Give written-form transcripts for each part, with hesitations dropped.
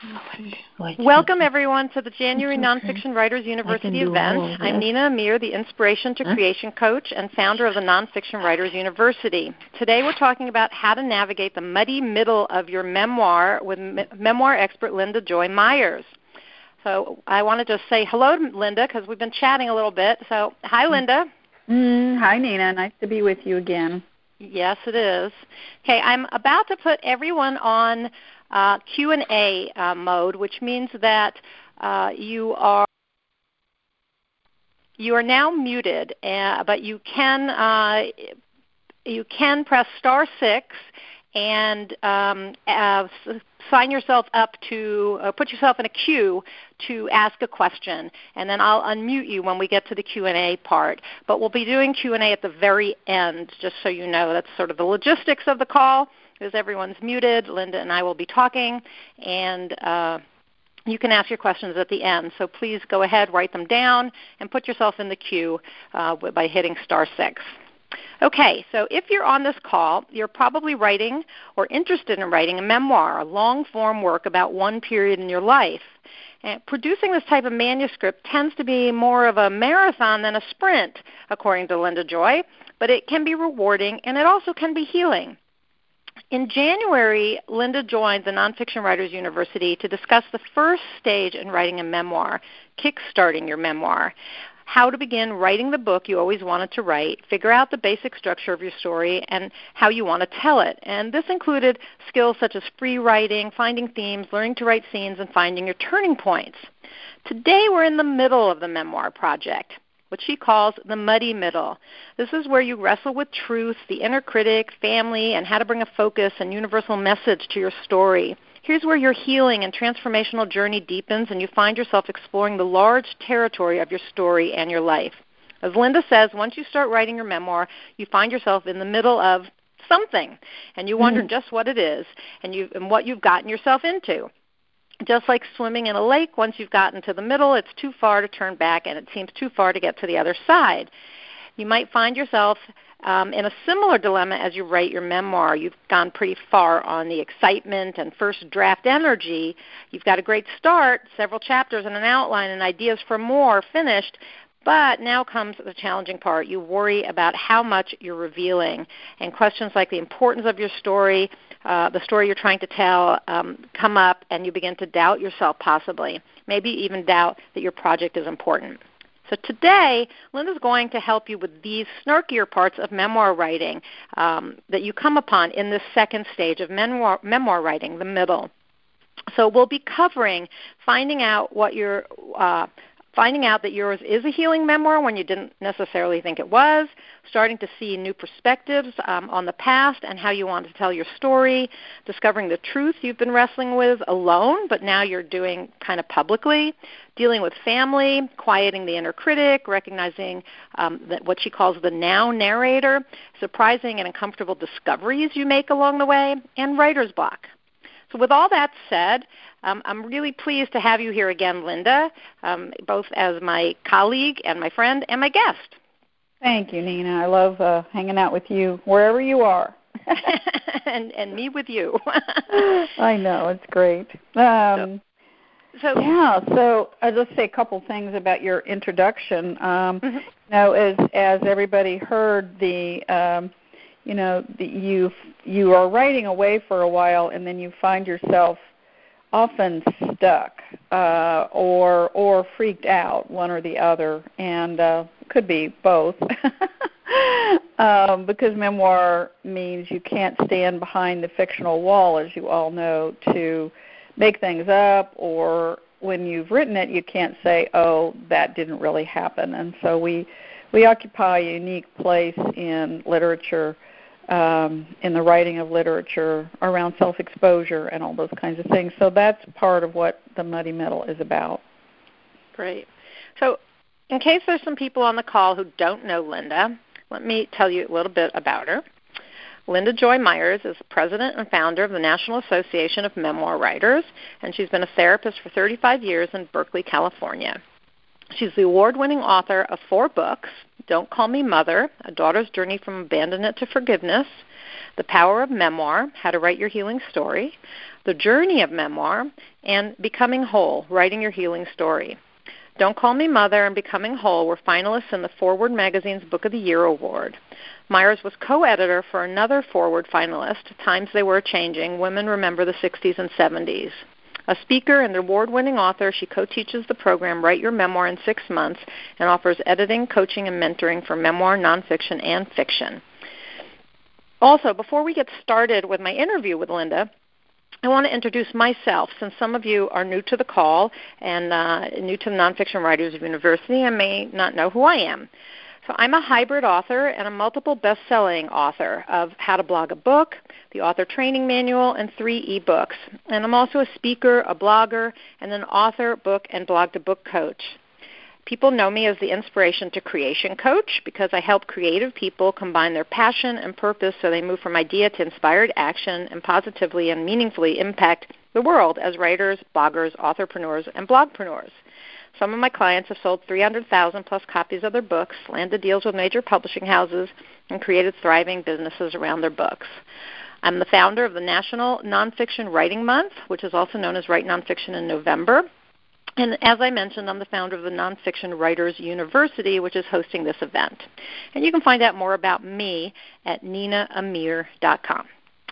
Welcome, everyone, to the January Nonfiction Writers University event. I'm Nina Amir, the Inspiration to Creation coach and founder of the Nonfiction Writers University. Today we're talking about how to navigate the muddy middle of your memoir with memoir expert Linda Joy Myers. So I want to just say hello to Linda because we've been chatting a little bit. So hi, Linda. Hi, Nina. Nice to be with you again. Yes, it is. Okay, I'm about to put everyone on Q&A mode, which means that you are now muted, but you can press *6 and sign yourself up to put yourself in a queue to ask a question, and then I'll unmute you when we get to the Q&A part. But we'll be doing Q&A at the very end, just so you know. That's sort of the logistics of the call. Because everyone's muted, Linda and I will be talking, and you can ask your questions at the end. So please go ahead, write them down, and put yourself in the queue by hitting *6. Okay, so if you're on this call, you're probably writing or interested in writing a memoir, a long-form work about one period in your life. And producing this type of manuscript tends to be more of a marathon than a sprint, according to Linda Joy, but it can be rewarding, and it also can be healing. In January, Linda joined the Nonfiction Writers University to discuss the first stage in writing a memoir, kickstarting your memoir, how to begin writing the book you always wanted to write, figure out the basic structure of your story, and how you want to tell it. And this included skills such as free writing, finding themes, learning to write scenes, and finding your turning points. Today, we're in the middle of the memoir project, what she calls the muddy middle. This is where you wrestle with truth, the inner critic, family, and how to bring a focus and universal message to your story. Here's where your healing and transformational journey deepens, and you find yourself exploring the large territory of your story and your life. As Linda says, once you start writing your memoir, you find yourself in the middle of something, and you wonder just what it is and what you've gotten yourself into. Just like swimming in a lake, once you've gotten to the middle, it's too far to turn back, and it seems too far to get to the other side. You might find yourself in a similar dilemma as you write your memoir. You've gone pretty far on the excitement and first draft energy. You've got a great start, several chapters and an outline and ideas for more finished, but now comes the challenging part. You worry about how much you're revealing, and questions like the importance of your story, the story you're trying to tell, come up, and you begin to doubt yourself possibly, maybe even doubt that your project is important. So today, Linda's going to help you with these snarkier parts of memoir writing that you come upon in this second stage of memoir writing, the middle. So we'll be covering finding out that yours is a healing memoir when you didn't necessarily think it was, starting to see new perspectives on the past and how you want to tell your story, discovering the truth you've been wrestling with alone, but now you're doing kind of publicly, dealing with family, quieting the inner critic, recognizing that what she calls the now narrator, surprising and uncomfortable discoveries you make along the way, and writer's block. So with all that said, I'm really pleased to have you here again, Linda, both as my colleague and my friend and my guest. Thank you, Nina. I love hanging out with you wherever you are. and me with you. I know. It's great. So I'll just say a couple things about your introduction. Now, as everybody heard, you are writing away for a while, and then you find yourself often stuck or freaked out, one or the other, and could be both. Because memoir means you can't stand behind the fictional wall, as you all know, to make things up, or when you've written it, you can't say, oh, that didn't really happen. And so we occupy a unique place in literature, in the writing of literature around self-exposure and all those kinds of things. So that's part of what the muddy middle is about. Great. So in case there's some people on the call who don't know Linda, let me tell you a little bit about her. Linda Joy Myers is president and founder of the National Association of Memoir Writers, and she's been a therapist for 35 years in Berkeley, California. She's the award-winning author of 4 books: Don't Call Me Mother, A Daughter's Journey from Abandonment to Forgiveness, The Power of Memoir, How to Write Your Healing Story, The Journey of Memoir, and Becoming Whole, Writing Your Healing Story. Don't Call Me Mother and Becoming Whole were finalists in the Forward Magazine's Book of the Year Award. Myers was co-editor for another Forward finalist, Times They Were Changing, Women Remember the 60s and 70s. A speaker and award-winning author, she co-teaches the program Write Your Memoir in 6 Months and offers editing, coaching, and mentoring for memoir, nonfiction, and fiction. Also, before we get started with my interview with Linda, I want to introduce myself, since some of you are new to the call and new to the Nonfiction Writers University and may not know who I am. So I'm a hybrid author and a multiple best-selling author of How to Blog a Book, the Author Training Manual, and 3 ebooks. And I'm also a speaker, a blogger, and an author, book, and blog-to-book coach. People know me as the Inspiration to Creation Coach because I help creative people combine their passion and purpose so they move from idea to inspired action and positively and meaningfully impact the world as writers, bloggers, authorpreneurs, and blogpreneurs. Some of my clients have sold 300,000 plus copies of their books, landed deals with major publishing houses, and created thriving businesses around their books. I'm the founder of the National Nonfiction Writing Month, which is also known as Write Nonfiction in November. And as I mentioned, I'm the founder of the Nonfiction Writers University, which is hosting this event. And you can find out more about me at ninaamir.com.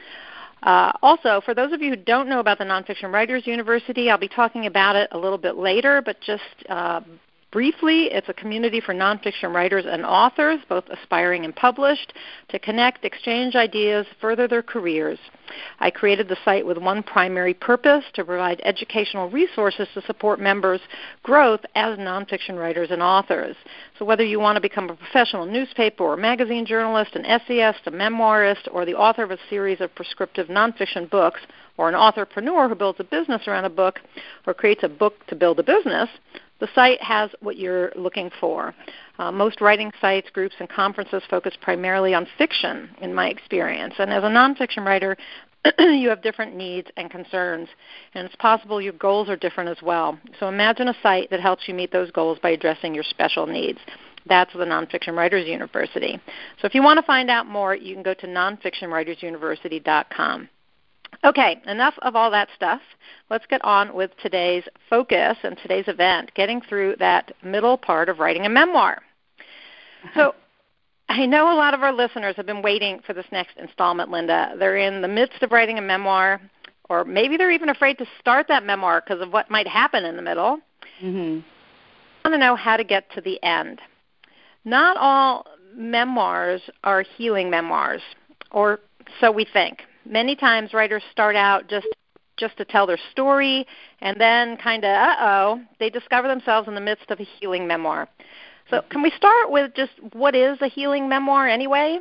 Also, for those of you who don't know about the Nonfiction Writers University, I'll be talking about it a little bit later, but just briefly, it's a community for nonfiction writers and authors, both aspiring and published, to connect, exchange ideas, further their careers. I created the site with one primary purpose, to provide educational resources to support members' growth as nonfiction writers and authors. So whether you want to become a professional newspaper or magazine journalist, an essayist, a memoirist, or the author of a series of prescriptive nonfiction books, or an authorpreneur who builds a business around a book or creates a book to build a business, the site has what you're looking for. Most writing sites, groups, and conferences focus primarily on fiction, in my experience. And as a nonfiction writer, you have different needs and concerns, and it's possible your goals are different as well. So imagine a site that helps you meet those goals by addressing your special needs. That's the Nonfiction Writers University. So if you want to find out more, you can go to nonfictionwritersuniversity.com. Okay, enough of all that stuff. Let's get on with today's focus and today's event, getting through that middle part of writing a memoir. So I know a lot of our listeners have been waiting for this next installment, Linda. They're in the midst of writing a memoir, or maybe they're even afraid to start that memoir because of what might happen in the middle. Mm-hmm. I want to know how to get to the end. Not all memoirs are healing memoirs, or so we think. Many times writers start out just to tell their story, and then kind of, they discover themselves in the midst of a healing memoir. So can we start with just what is a healing memoir anyway?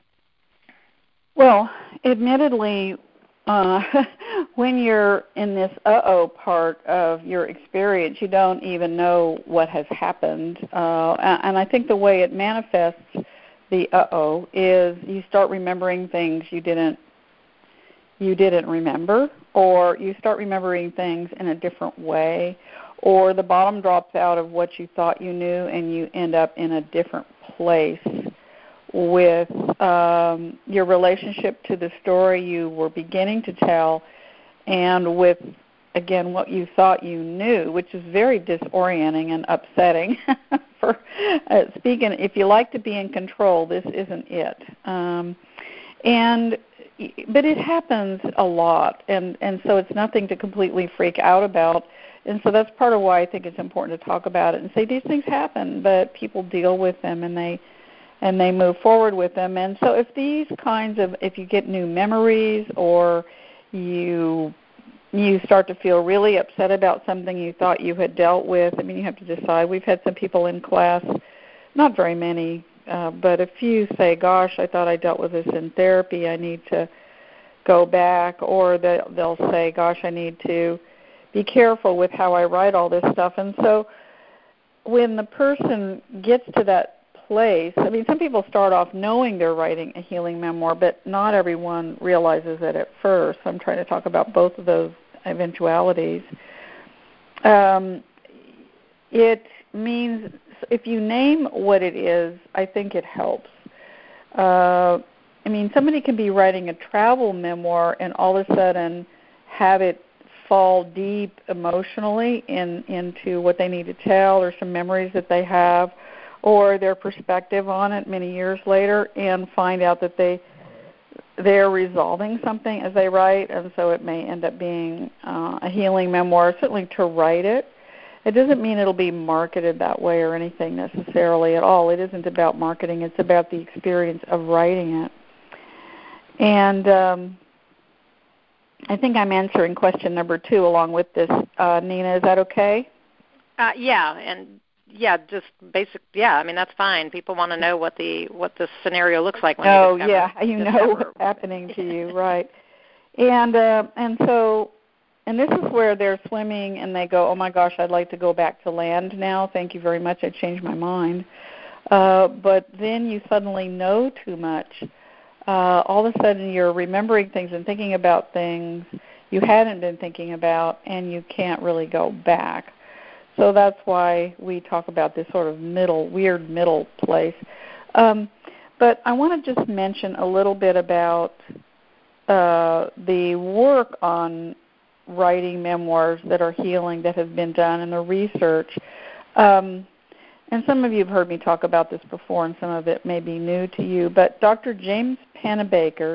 Well, admittedly, when you're in this part of your experience, you don't even know what has happened. And I think the way it manifests, the is you start remembering things you didn't remember, or you start remembering things in a different way, or the bottom drops out of what you thought you knew and you end up in a different place with your relationship to the story you were beginning to tell, and with, again, what you thought you knew, which is very disorienting and upsetting. For speaking, if you like to be in control, this isn't it. But it happens a lot, and so it's nothing to completely freak out about. And so that's part of why I think it's important to talk about it and say these things happen, but people deal with them and they move forward with them. And so if you get new memories, or you start to feel really upset about something you thought you had dealt with, I mean, you have to decide. We've had some people in class, not very many, but a few say, gosh, I thought I dealt with this in therapy. I need to go back. Or they'll say, gosh, I need to be careful with how I write all this stuff. And so when the person gets to that place, I mean, some people start off knowing they're writing a healing memoir, but not everyone realizes it at first. I'm trying to talk about both of those eventualities. It means if you name what it is, I think it helps. I mean, somebody can be writing a travel memoir and all of a sudden have it fall deep emotionally into what they need to tell, or some memories that they have, or their perspective on it many years later, and find out that they're resolving something as they write, and so it may end up being a healing memoir, certainly to write it. It doesn't mean it'll be marketed that way or anything necessarily at all. It isn't about marketing. It's about the experience of writing it. And I think I'm answering question number 2 along with this. Nina, is that okay? Just basic. Yeah, I mean, that's fine. People want to know what the scenario looks like when you discover. Oh, yeah, what's happening to you, right? And this is where they're swimming and they go, oh my gosh, I'd like to go back to land now. Thank you very much. I changed my mind. But then you suddenly know too much. All of a sudden you're remembering things and thinking about things you hadn't been thinking about, and you can't really go back. So that's why we talk about this sort of weird middle place. But I want to just mention a little bit about the work on writing memoirs that are healing that has been done, and the research. And some of you have heard me talk about this before, and some of it may be new to you. But Dr. James Pennebaker,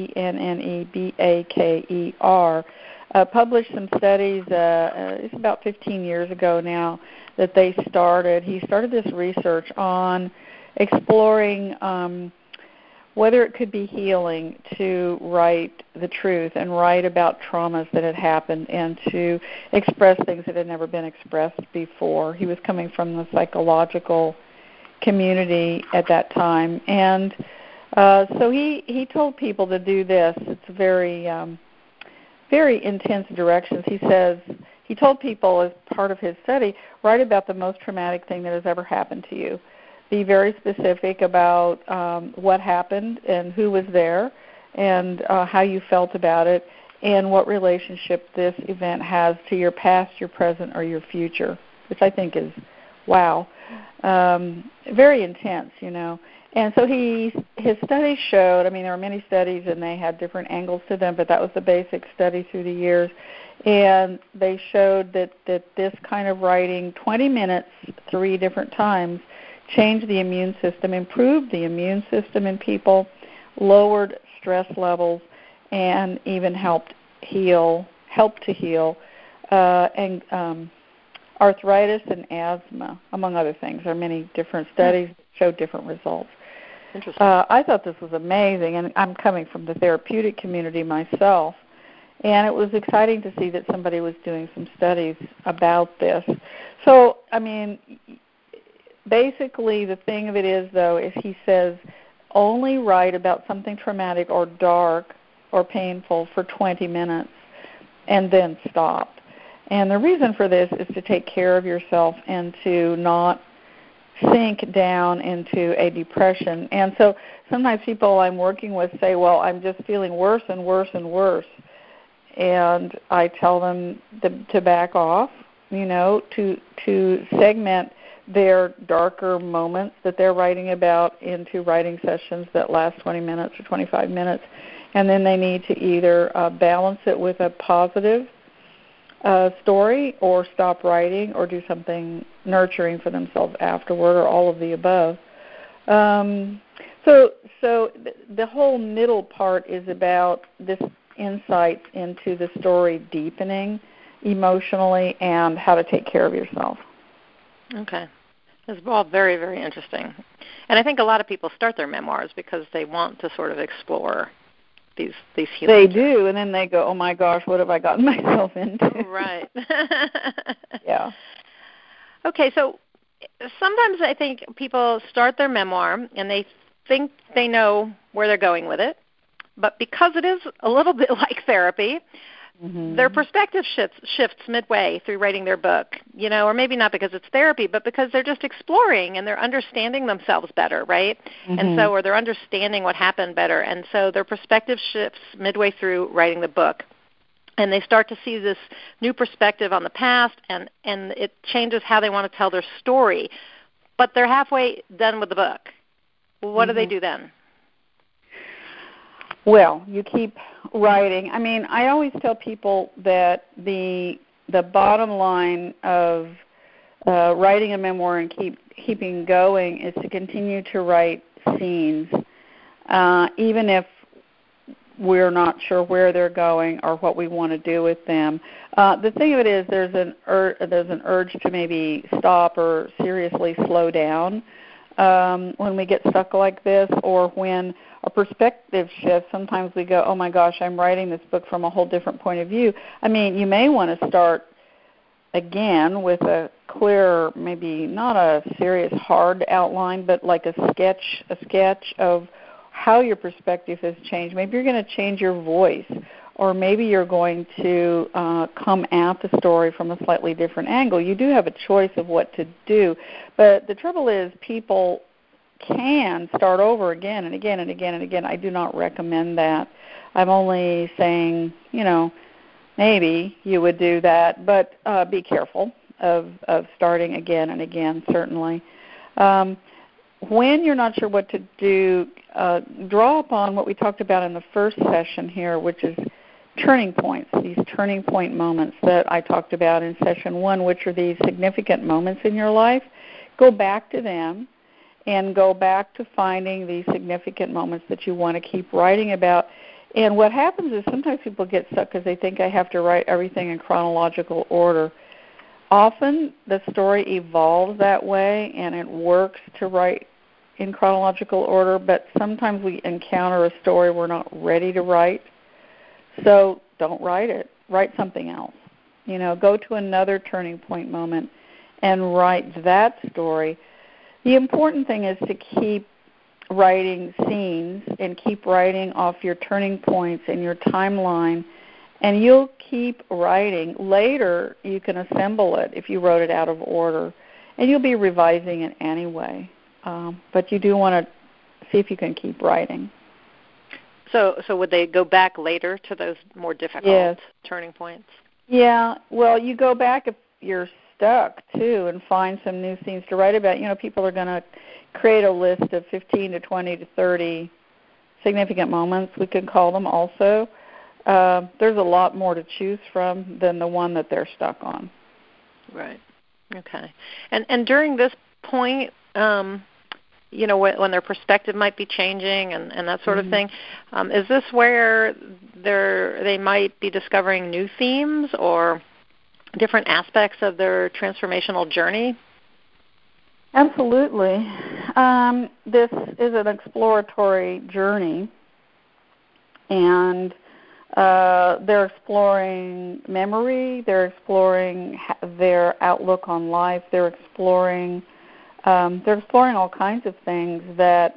Pennebaker, published some studies, it's about 15 years ago now, that they started. He started this research on exploring whether it could be healing to write the truth and write about traumas that had happened and to express things that had never been expressed before. He was coming from the psychological community at that time. And so he told people to do this. It's very intense directions. He told people as part of his study, write about the most traumatic thing that has ever happened to you. Be very specific about what happened and who was there and how you felt about it and what relationship this event has to your past, your present, or your future, which I think is, wow, very intense, And so his studies showed, there were many studies and they had different angles to them, but that was the basic study through the years. And they showed that this kind of writing, 20 minutes 3 different times, changed the immune system, improved the immune system in people, lowered stress levels, and even helped to heal arthritis and asthma, among other things. There are many different studies that show different results. Interesting. I thought this was amazing, and I'm coming from the therapeutic community myself, and it was exciting to see that somebody was doing some studies about this. So, basically, the thing of it is, though, is he says only write about something traumatic or dark or painful for 20 minutes and then stop. And the reason for this is to take care of yourself and to not sink down into a depression. And so sometimes people I'm working with say, well, I'm just feeling worse and worse and worse. And I tell them to back off, to segment their darker moments that they're writing about into writing sessions that last 20 minutes or 25 minutes. And then they need to either balance it with a positive story or stop writing or do something nurturing for themselves afterward, or all of the above. So the whole middle part is about this insight into the story deepening emotionally and how to take care of yourself. Okay. It's all very, very interesting. And I think a lot of people start their memoirs because they want to sort of explore these healing. They do, and then they go, oh my gosh, what have I gotten myself into? Right. Yeah. Okay, so sometimes I think people start their memoir and they think they know where they're going with it, but because it is a little bit like therapy, their perspective shifts midway through writing their book, or maybe not because it's therapy, but because they're just exploring and they're understanding themselves better, right? And so, or they're understanding what happened better, and so their perspective shifts midway through writing the book. And they start to see this new perspective on the past, and it changes how they want to tell their story. But they're halfway done with the book. What do they do then? Well, you keep writing, I mean, I always tell people that the bottom line of writing a memoir and keeping going is to continue to write scenes, even if we're not sure where they're going or what we want to do with them. The thing of it is there's an urge to maybe stop or seriously slow down when we get stuck like this, or when a perspective shift. Sometimes we go, oh my gosh, I'm writing this book from a whole different point of view. I mean, you may want to start again with a clear, maybe not a serious hard outline, but like a sketch of how your perspective has changed. Maybe you're going to change your voice, or maybe you're going to come at the story from a slightly different angle. You do have a choice of what to do, but the trouble is people can start over again and again and again and again. I do not recommend that. I'm only saying, maybe you would do that, but be careful of starting again and again, certainly. When you're not sure what to do, draw upon what we talked about in the first session here, which is turning points, these turning point moments that I talked about in session 1, which are these significant moments in your life. Go back to them and go back to finding these significant moments that you want to keep writing about. And what happens is sometimes people get stuck because they think I have to write everything in chronological order. Often the story evolves that way, and it works to write in chronological order, but sometimes we encounter a story we're not ready to write. So don't write it. Write something else. Go to another turning point moment and write that story. The important thing is to keep writing scenes and keep writing off your turning points and your timeline, and you'll keep writing. Later, you can assemble it if you wrote it out of order, and you'll be revising it anyway. But you do want to see if you can keep writing. So would they go back later to those more difficult turning points? Yeah. Well, you go back if you're stuck, too, and find some new scenes to write about. People are going to create a list of 15 to 20 to 30 significant moments, we could call them also. There's a lot more to choose from than the one that they're stuck on. Right. Okay. And during this point, when their perspective might be changing and that sort of thing, is this where they might be discovering new themes or different aspects of their transformational journey? Absolutely. This is an exploratory journey, and they're exploring memory, they're exploring their outlook on life, they're exploring all kinds of things that,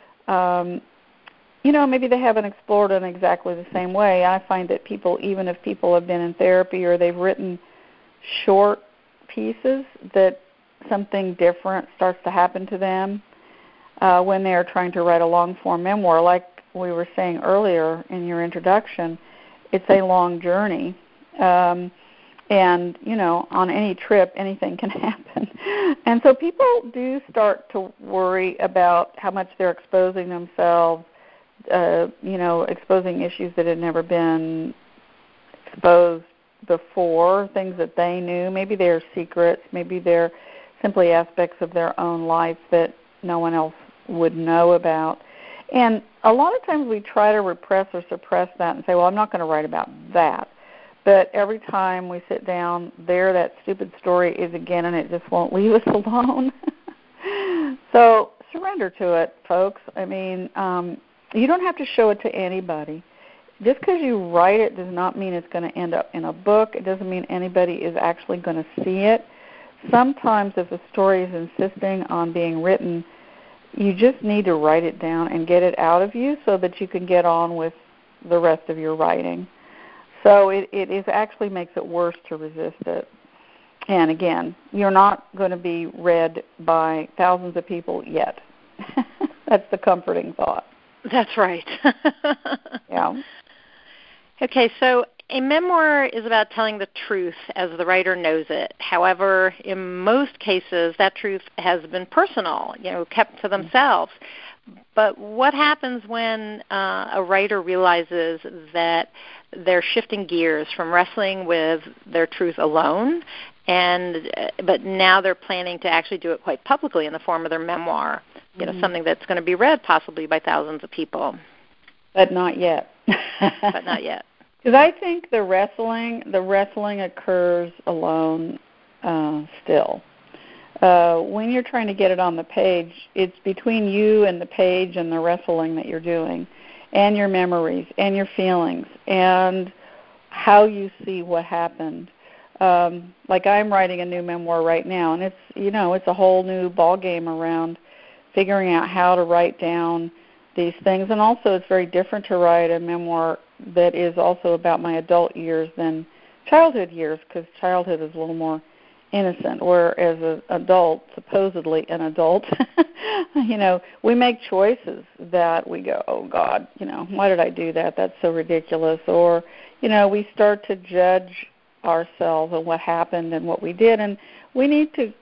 maybe they haven't explored in exactly the same way. I find that even if people have been in therapy or they've written short pieces, that something different starts to happen to them when they're trying to write a long-form memoir. Like we were saying earlier in your introduction, it's a long journey. And, on any trip, anything can happen. And so people do start to worry about how much they're exposing themselves, exposing issues that had never been exposed before, things that they knew. Maybe they're secrets. Maybe they're simply aspects of their own life that no one else would know about. And a lot of times we try to repress or suppress that and say, well, I'm not going to write about that. But every time we sit down, there that stupid story is again, and it just won't leave us alone. So surrender to it, folks. I mean, you don't have to show it to anybody. Just because you write it does not mean it's going to end up in a book. It doesn't mean anybody is actually going to see it. Sometimes if a story is insisting on being written, you just need to write it down and get it out of you so that you can get on with the rest of your writing. So it actually makes it worse to resist it. And again, you're not going to be read by thousands of people yet. That's the comforting thought. That's right. Yeah. Okay, so a memoir is about telling the truth as the writer knows it. However, in most cases, that truth has been personal, kept to themselves. But what happens when a writer realizes that they're shifting gears from wrestling with their truth alone, but now they're planning to actually do it quite publicly in the form of their memoir, something that's going to be read possibly by thousands of people? But not yet. But not yet. Because I think the wrestling occurs alone still. When you're trying to get it on the page, it's between you and the page and the wrestling that you're doing, and your memories and your feelings and how you see what happened. Like I'm writing a new memoir right now, and it's a whole new ball game around figuring out how to write down these things. And also it's very different to write a memoir that is also about my adult years than childhood years, because childhood is a little more innocent, whereas an adult, supposedly an adult, we make choices that we go, oh God, why did I do that? That's so ridiculous. Or, we start to judge ourselves and what happened and what we did, and we need to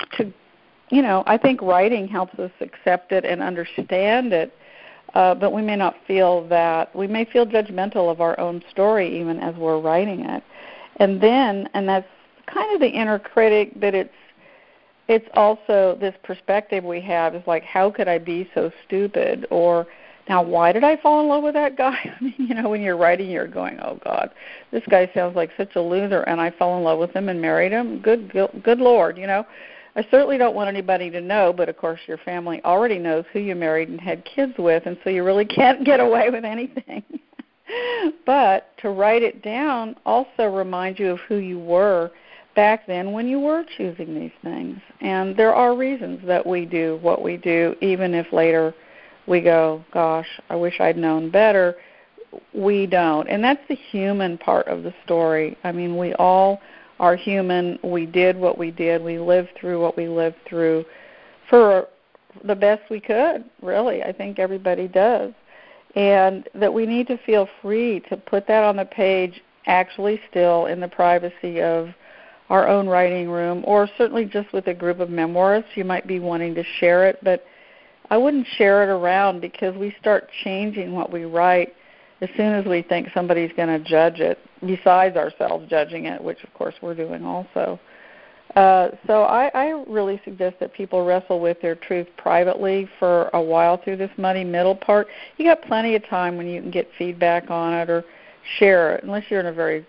I think writing helps us accept it and understand it, but we may not feel that. We may feel judgmental of our own story even as we're writing it. And that's kind of the inner critic, that it's also this perspective we have is like, how could I be so stupid? Or, now why did I fall in love with that guy? I mean, when you're writing, you're going, oh God, this guy sounds like such a loser, and I fell in love with him and married him. Good Lord, I certainly don't want anybody to know, but of course your family already knows who you married and had kids with, and so you really can't get away with anything. But to write it down also reminds you of who you were back then when you were choosing these things. And there are reasons that we do what we do, even if later we go, gosh, I wish I'd known better. We don't. And that's the human part of the story. I mean, we all are human. We did what we did. We lived through what we lived through for the best we could, really. I think everybody does. And that we need to feel free to put that on the page, actually still in the privacy of our own writing room, or certainly just with a group of memoirists. You might be wanting to share it, but I wouldn't share it around, because we start changing what we write as soon as we think somebody's going to judge it, besides ourselves judging it, which of course we're doing also. So I really suggest that people wrestle with their truth privately for a while through this muddy middle part. You got plenty of time when you can get feedback on it or share it, unless you're in a very,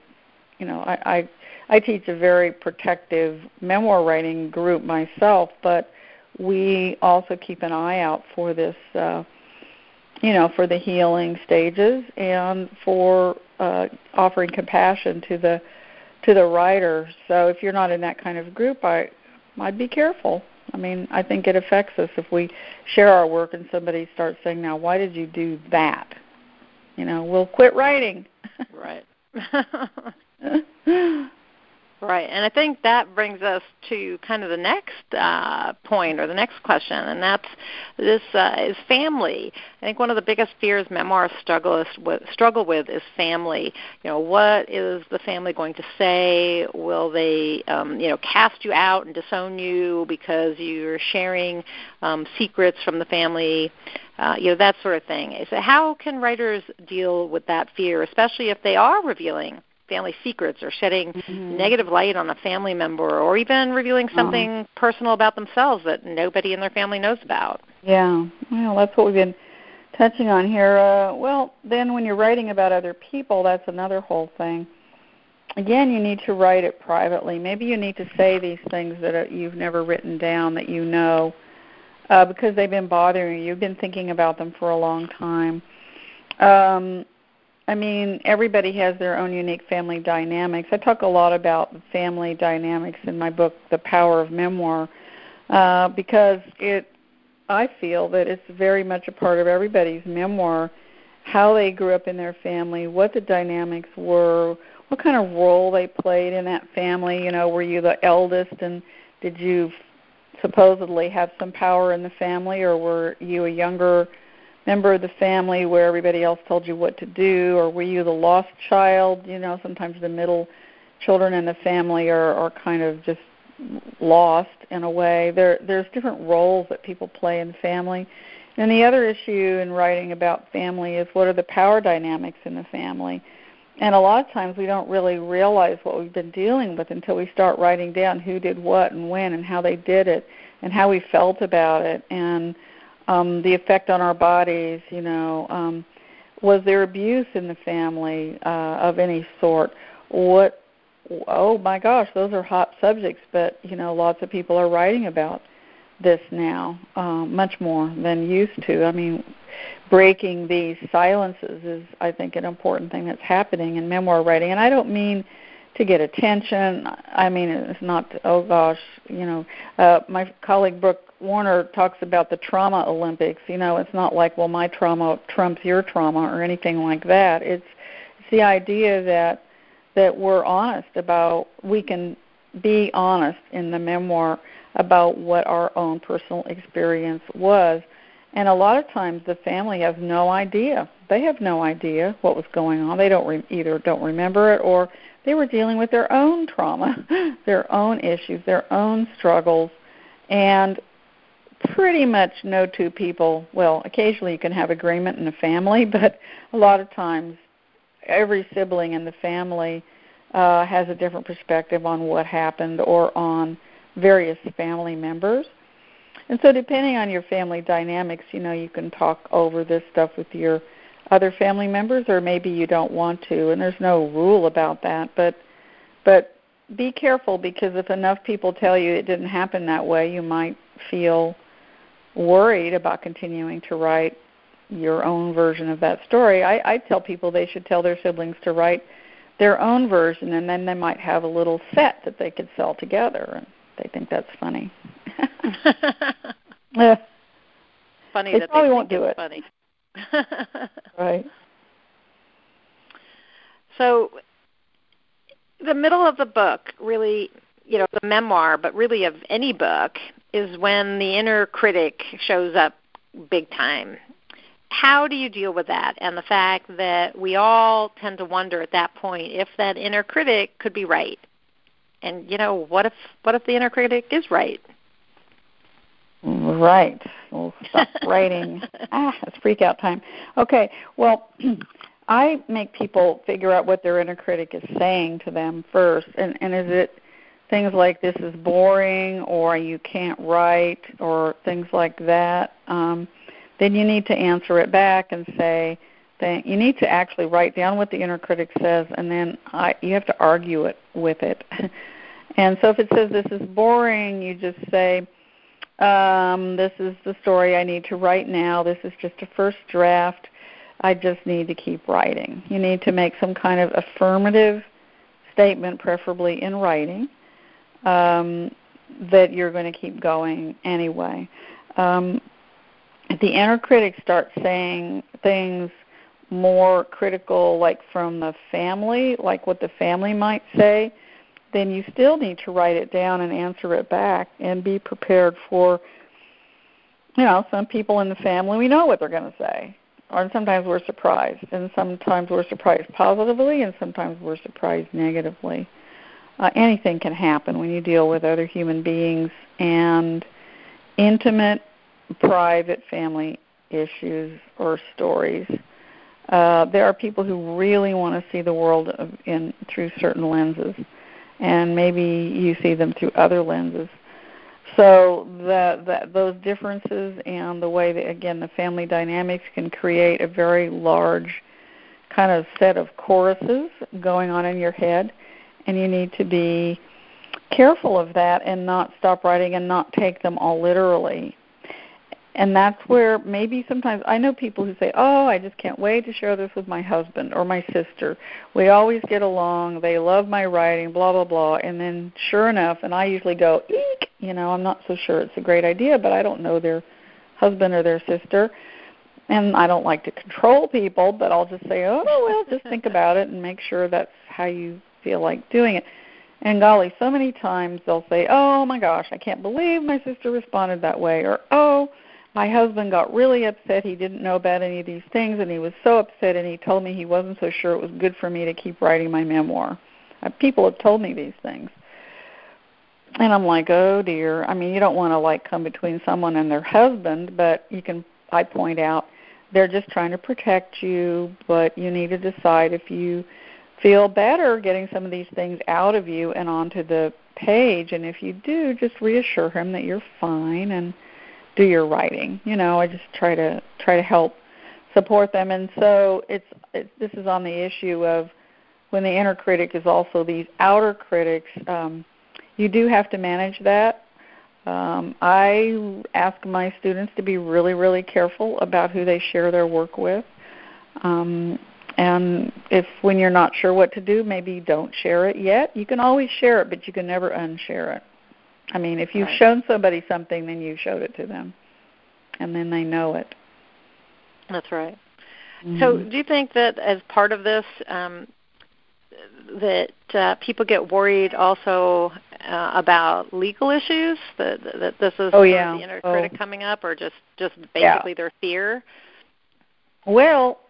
I teach a very protective memoir writing group myself, but we also keep an eye out for this, for the healing stages, and for offering compassion to the writer. So if you're not in that kind of group, I'd be careful. I mean, I think it affects us if we share our work and somebody starts saying, now, why did you do that? We'll quit writing. Right. Right, and I think that brings us to kind of the next point, or the next question, and that's this is family. I think one of the biggest fears memoirists struggle with is family. What is the family going to say? Will they, cast you out and disown you because you're sharing secrets from the family? That sort of thing. So how can writers deal with that fear, especially if they are revealing family secrets or shedding negative light on a family member, or even revealing something personal about themselves that nobody in their family knows about? Yeah, well, that's what we've been touching on here. Then when you're writing about other people, that's another whole thing. Again, you need to write it privately. Maybe you need to say these things that you've never written down, that because they've been bothering you. You've been thinking about them for a long time. Everybody has their own unique family dynamics. I talk a lot about family dynamics in my book, The Power of Memoir, because I feel that it's very much a part of everybody's memoir, how they grew up in their family, what the dynamics were, what kind of role they played in that family. Were you the eldest, and did you supposedly have some power in the family, or were you a younger member of the family where everybody else told you what to do, or were you the lost child? Sometimes the middle children in the family are kind of just lost in a way. There's different roles that people play in the family, And the other issue in writing about family is what are the power dynamics in the family. And a lot of times we don't really realize what we've been dealing with until we start writing down who did what and when and how they did it and how we felt about it and the effect on our bodies, was there abuse in the family of any sort? Oh my gosh, those are hot subjects, but lots of people are writing about this now, much more than used to. I mean, breaking these silences is, I think, an important thing that's happening in memoir writing. And I don't mean to get attention. I mean, it's not, oh gosh, my colleague Brooke Warner talks about the trauma Olympics. It's not like, well, my trauma trumps your trauma or anything like that. It's the idea that we're honest about, we can be honest in the memoir about what our own personal experience was. And a lot of times the family has no idea. They have no idea what was going on. They either don't remember it or they were dealing with their own trauma, their own issues, their own struggles. And pretty much no two people, well, occasionally you can have agreement in the family, but a lot of times every sibling in the family has a different perspective on what happened or on various family members. And so depending on your family dynamics, you can talk over this stuff with your other family members, or maybe you don't want to, and there's no rule about that. But be careful, because if enough people tell you it didn't happen that way, you might feel worried about continuing to write your own version of that story. I tell people they should tell their siblings to write their own version, and then they might have a little set that they could sell together, and they think that's funny. Funny they that probably they won't think do it's it. Funny. Right. So the middle of the book, really, the memoir, but really of any book, is when the inner critic shows up big time. How do you deal with that and the fact that we all tend to wonder at that point if that inner critic could be right? And, what if the inner critic is right? Right. We'll stop writing. It's freak out time. Okay. Well, I make people figure out what their inner critic is saying to them first. And is it things like this is boring or you can't write or things like that? Then you need to answer it back and say, you need to actually write down what the inner critic says, and then you have to argue it with it. And so if it says this is boring, you just say, this is the story I need to write now. This is just a first draft. I just need to keep writing. You need to make some kind of affirmative statement, preferably in writing, that you're going to keep going anyway. If the inner critic starts saying things more critical, like from the family, like what the family might say, then you still need to write it down and answer it back and be prepared for, some people in the family, we know what they're going to say. Or sometimes we're surprised, and sometimes we're surprised positively, and sometimes we're surprised negatively. Anything can happen when you deal with other human beings and intimate, private family issues or stories. There are people who really want to see the world through certain lenses, and maybe you see them through other lenses. So those differences and the way that, again, the family dynamics can create a very large kind of set of choruses going on in your head, and you need to be careful of that and not stop writing and not take them all literally. And that's where maybe sometimes I know people who say, I just can't wait to share this with my husband or my sister. We always get along. They love my writing, blah, blah, blah. And then sure enough, and I usually go, eek, I'm not so sure it's a great idea, but I don't know their husband or their sister. And I don't like to control people, but I'll just say, just think about it and make sure that's how you feel like doing it. And golly, so many times they'll say, oh my gosh, I can't believe my sister responded that way, or my husband got really upset. He didn't know about any of these things, and he was so upset, and he told me he wasn't so sure it was good for me to keep writing my memoir. People have told me these things. And I'm like, oh, dear. I mean, you don't want to, come between someone and their husband, but you can I point out, they're just trying to protect you, but you need to decide if you feel better getting some of these things out of you and onto the page. And if you do, just reassure him that you're fine and do your writing. I just try to help support them. And so this is on the issue of when the inner critic is also these outer critics. You do have to manage that. I ask my students to be really, really careful about who they share their work with. And if when you're not sure what to do, maybe you don't share it yet. You can always share it, but you can never unshare it. I mean, if you've shown somebody something, then you showed it to them, and then they know it. That's right. Mm-hmm. So do you think that as part of this, that people get worried also about legal issues, that this is the inner critic coming up, or just basically their fear? Well,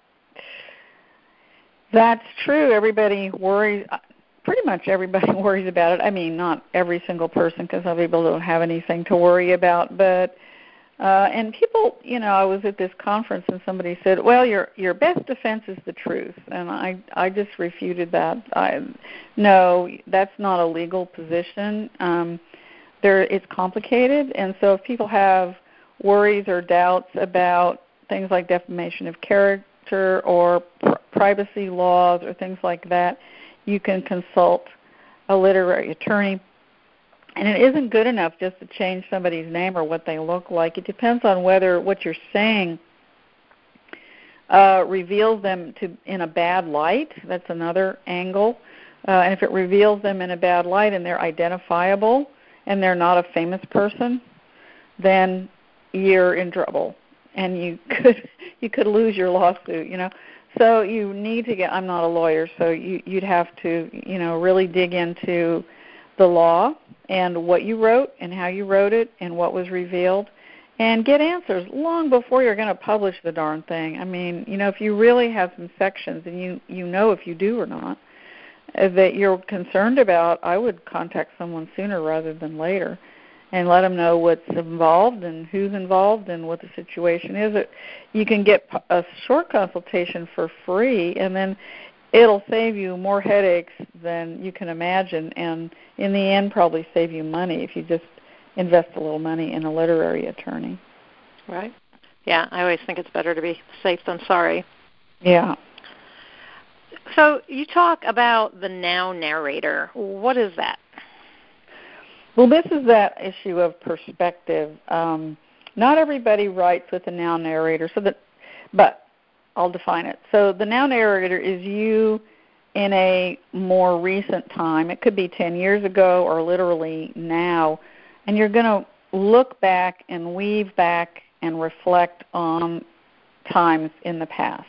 that's true. Everybody worries. Pretty much everybody worries about it. I mean, not every single person, because some people don't have anything to worry about. But and people, I was at this conference and somebody said, "Well, your best defense is the truth," and I just refuted that. No, that's not a legal position. It's complicated, and so if people have worries or doubts about things like defamation of character or privacy laws or things like that, you can consult a literary attorney. And it isn't good enough just to change somebody's name or what they look like. It depends on whether what you're saying reveals them in a bad light. That's another angle. And if it reveals them in a bad light and they're identifiable and they're not a famous person, then you're in trouble. And you could lose your lawsuit, So you need to I'm not a lawyer, so you'd have to, really dig into the law and what you wrote and how you wrote it and what was revealed, and get answers long before you're going to publish the darn thing. I mean, if you really have some sections and you know if you do or not that you're concerned about, I would contact someone sooner rather than later and let them know what's involved and who's involved and what the situation is. You can get a short consultation for free, and then it'll save you more headaches than you can imagine, and in the end probably save you money if you just invest a little money in a literary attorney. Right. Yeah, I always think it's better to be safe than sorry. Yeah. So you talk about the now narrator. What is that? Well, this is that issue of perspective. Not everybody writes with a now narrator, but I'll define it. So the now narrator is you in a more recent time. It could be 10 years ago or literally now, and you're going to look back and weave back and reflect on times in the past.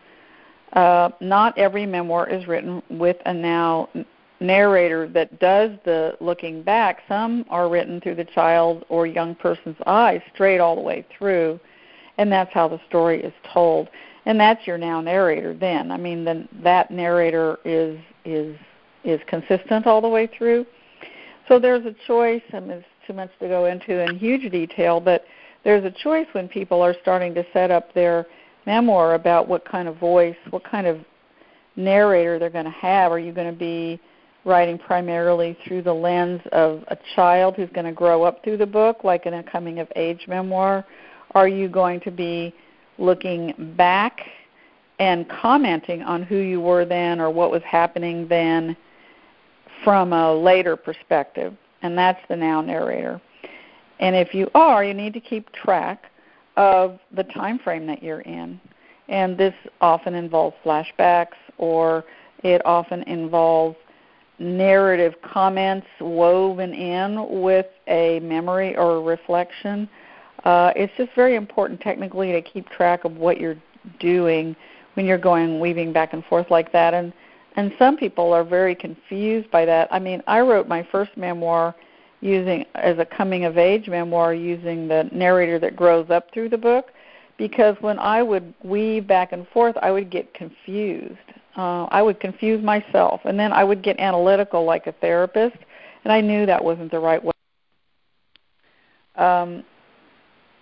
Not every memoir is written with a now narrator that does the looking back. Some are written through the child or young person's eyes straight all the way through, and that's how the story is told. And that's your now narrator then. I mean, then that narrator is consistent all the way through. So there's a choice, and it's too much to go into in huge detail, but there's a choice when people are starting to set up their memoir about what kind of voice, what kind of narrator they're going to have. Are you going to be writing primarily through the lens of a child who's going to grow up through the book, like in a coming-of-age memoir? Are you going to be looking back and commenting on who you were then or what was happening then from a later perspective? And that's the now narrator. And if you are, you need to keep track of the time frame that you're in. And this often involves flashbacks, or it often involves narrative comments woven in with a memory or a reflection. It's just very important technically to keep track of what you're doing when you're weaving back and forth like that. And some people are very confused by that. I mean, I wrote my first memoir as a coming-of-age memoir using the narrator that grows up through the book, because when I would weave back and forth, I would get confused. I would confuse myself, and then I would get analytical like a therapist, and I knew that wasn't the right way.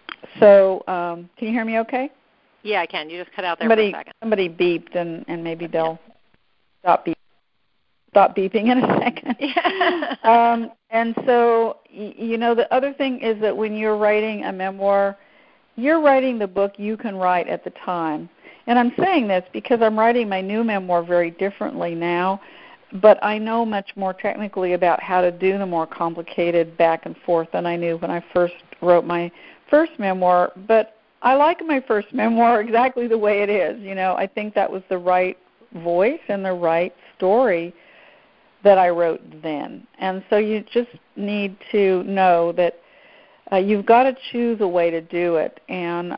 So can you hear me okay? Yeah, I can. You just cut out there for a second. Somebody beeped, and maybe they'll stop beeping in a second. And so, the other thing is that when you're writing a memoir, you're writing the book you can write at the time. And I'm saying this because I'm writing my new memoir very differently now, but I know much more technically about how to do the more complicated back and forth than I knew when I first wrote my first memoir. But I like my first memoir exactly the way it is. I think that was the right voice and the right story that I wrote then. And so you just need to know that you've got to choose a way to do it. And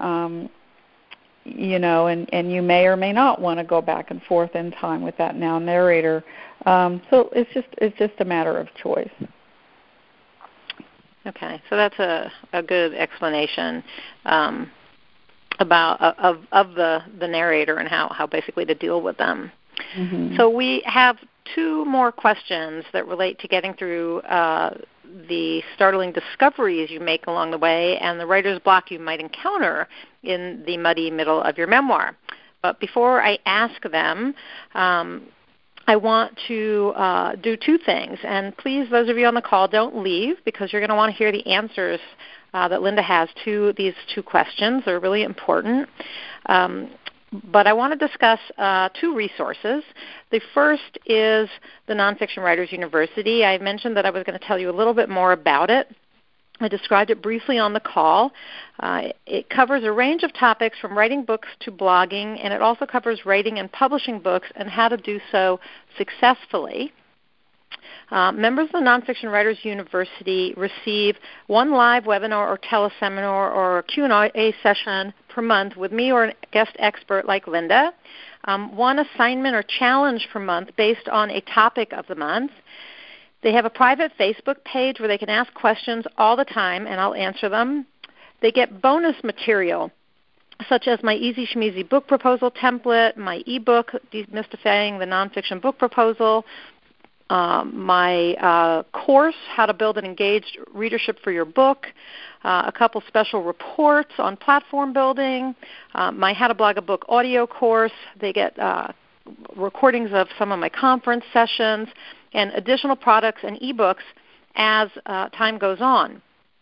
and you may or may not want to go back and forth in time with that now narrator. So it's just a matter of choice. Okay, so that's a good explanation about of the narrator and how basically to deal with them. Mm-hmm. So we have two more questions that relate to getting through the startling discoveries you make along the way and the writer's block you might encounter in the muddy middle of your memoir. But before I ask them, I want to do two things. And please, those of you on the call, don't leave because you're going to want to hear the answers that Linda has to these two questions. They're really important. But I want to discuss two resources. The first is the Nonfiction Writers University. I mentioned that I was going to tell you a little bit more about it. I described it briefly on the call. It covers a range of topics from writing books to blogging, and it also covers writing and publishing books and how to do so successfully. Members of the Nonfiction Writers University receive one live webinar or teleseminar or Q&A session per month with me or a guest expert like Linda, one assignment or challenge per month based on a topic of the month. They have a private Facebook page where they can ask questions all the time, and I'll answer them. They get bonus material, such as my Easy Schmeezy book proposal template, my ebook, Demystifying the Nonfiction Book Proposal, my course, How to Build an Engaged Readership for Your Book, a couple special reports on platform building, my How to Blog a Book audio course. They get recordings of some of my conference sessions, and additional products and ebooks as time goes on.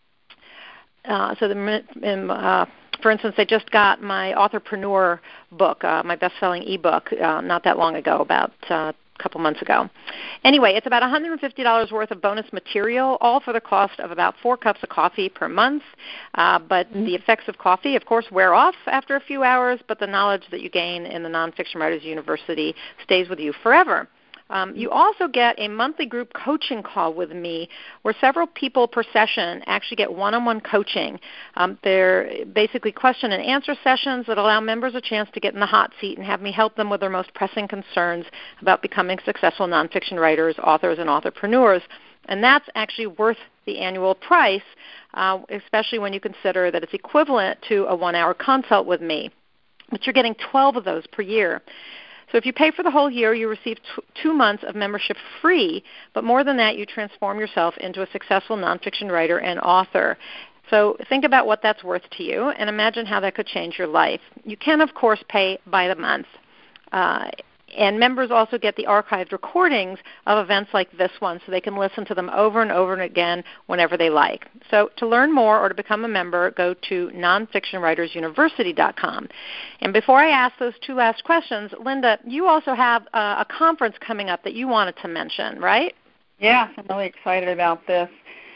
For instance, I just got my Authorpreneur book, my best-selling ebook, not that long ago, about a couple months ago. Anyway, it's about $150 worth of bonus material, all for the cost of about 4 cups of coffee per month. But the effects of coffee, of course, wear off after a few hours, but the knowledge that you gain in the Nonfiction Writers University stays with you forever. You also get a monthly group coaching call with me where several people per session actually get one-on-one coaching. They're basically question and answer sessions that allow members a chance to get in the hot seat and have me help them with their most pressing concerns about becoming successful nonfiction writers, authors, and authorpreneurs. And that's actually worth the annual price, especially when you consider that it's equivalent to a 1-hour consult with me. But you're getting 12 of those per year. So if you pay for the whole year, you receive 2 months of membership free, but more than that, you transform yourself into a successful nonfiction writer and author. So think about what that's worth to you and imagine how that could change your life. You can, of course, pay by the month. And members also get the archived recordings of events like this one so they can listen to them over and over again whenever they like. So to learn more or to become a member, go to nonfictionwritersuniversity.com. And before I ask those two last questions, Linda, you also have a conference coming up that you wanted to mention, right? Yeah, I'm really excited about this.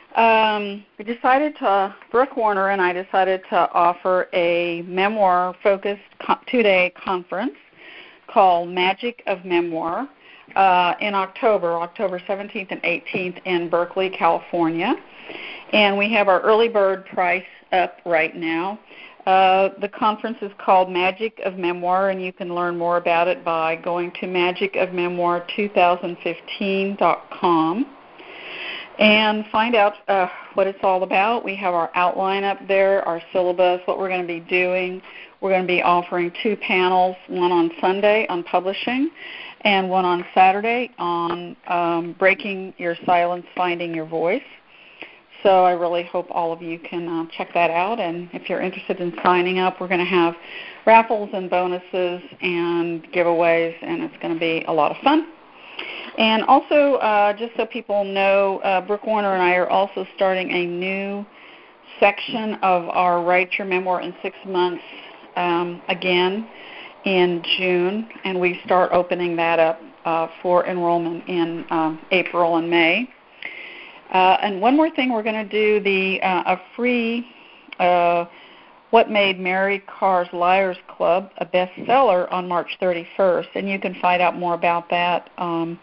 Brooke Warner and I decided to offer a memoir-focused 2-day conference called Magic of Memoir in October 17th and 18th in Berkeley, California. And we have our early bird price up right now. The conference is called Magic of Memoir, and you can learn more about it by going to magicofmemoir2015.com and find out what it's all about. We have our outline up there, our syllabus, what we're going to be doing. We're going to be offering 2 panels, one on Sunday on publishing and one on Saturday on breaking your silence, finding your voice. So I really hope all of you can check that out. And if you're interested in signing up, we're going to have raffles and bonuses and giveaways, and it's going to be a lot of fun. And also, just so people know, Brooke Warner and I are also starting a new section of our Write Your Memoir in 6 Months again in June, and we start opening that up for enrollment in April and May. And one more thing, we're going to do a free What Made Mary Karr's Liars Club a bestseller on March 31st, and you can find out more about that on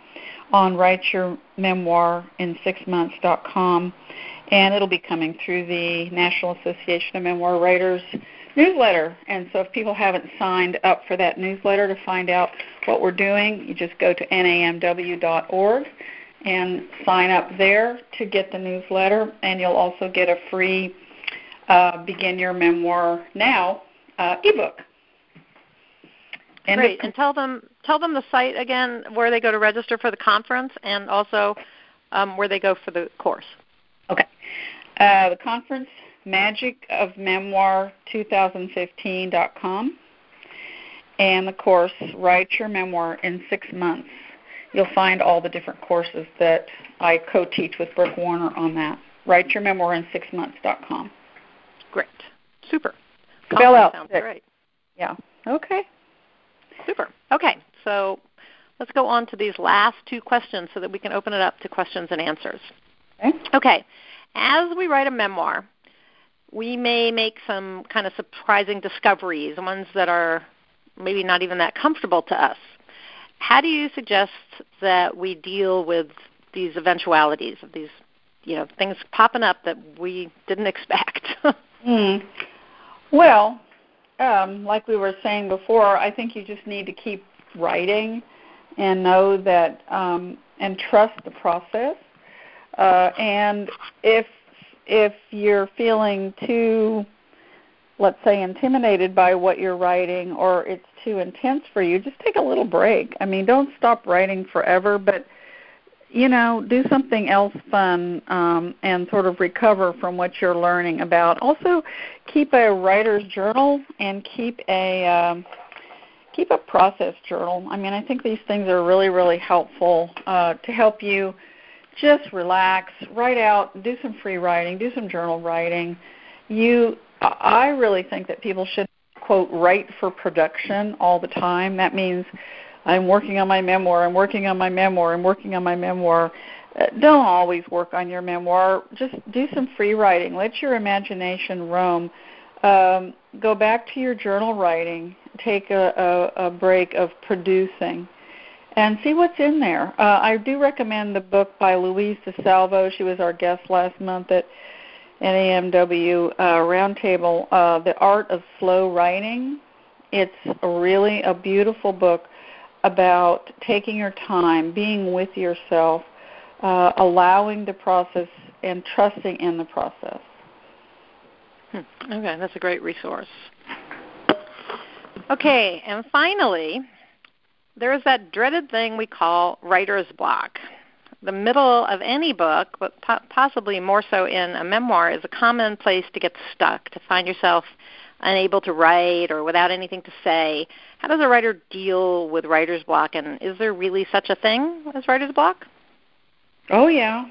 WriteYourMemoirIn6Months.com, and it'll be coming through the National Association of Memoir Writers newsletter. And so if people haven't signed up for that newsletter to find out what we're doing, you just go to namw.org and sign up there to get the newsletter, and you'll also get a free Begin Your Memoir Now ebook. And great, and tell them the site again, where they go to register for the conference, and also where they go for the course. Okay. The conference, magicofmemoir2015.com, and the course, Write Your Memoir in 6 Months. You'll find all the different courses that I co-teach with Brooke Warner on that. WriteYourMemoirIn6Months.com. Great. Super. Spell out. Sounds great. Yeah. Okay. Super. Okay. So let's go on to these last 2 questions so that we can open it up to questions and answers. Okay. As we write a memoir, we may make some kind of surprising discoveries, ones that are maybe not even that comfortable to us. How do you suggest that we deal with these eventualities, of these, things popping up that we didn't expect? Well, like we were saying before, I think you just need to keep writing and know that, and trust the process. And if you're feeling too, let's say, intimidated by what you're writing, or it's too intense for you, just take a little break. I mean, don't stop writing forever, but, do something else fun and sort of recover from what you're learning about. Also, keep a writer's journal and keep a process journal. I mean, I think these things are really, really helpful to help you just relax, write out, do some free writing, do some journal writing. I really think that people should, quote, write for production all the time. That means I'm working on my memoir, I'm working on my memoir, I'm working on my memoir. Don't always work on your memoir. Just do some free writing. Let your imagination roam. Go back to your journal writing. Take a break of producing and see what's in there. I do recommend the book by Louise DeSalvo. She was our guest last month at NAMW Roundtable, The Art of Slow Writing. It's really a beautiful book about taking your time, being with yourself, allowing the process and trusting in the process. Okay, that's a great resource. Okay, and finally, there is that dreaded thing we call writer's block. The middle of any book, but possibly more so in a memoir, is a common place to get stuck, to find yourself unable to write or without anything to say. How does a writer deal with writer's block, and is there really such a thing as writer's block? Oh, yeah.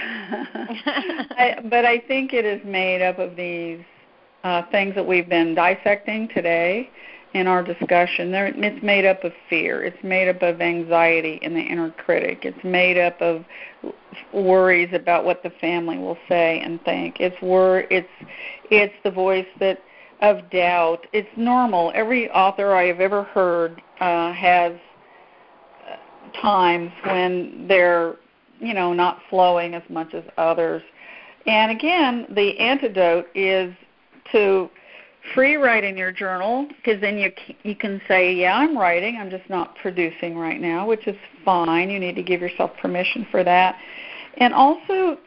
But I think it is made up of these things that we've been dissecting today in our discussion. It's made up of fear. It's made up of anxiety in the inner critic. It's made up of worries about what the family will say and think. It's the voice of doubt. It's normal. Every author I have ever heard has times when they're, not flowing as much as others. And again, the antidote is to free write in your journal, because then you can say, yeah, I'm writing, I'm just not producing right now, which is fine. You need to give yourself permission for that. And also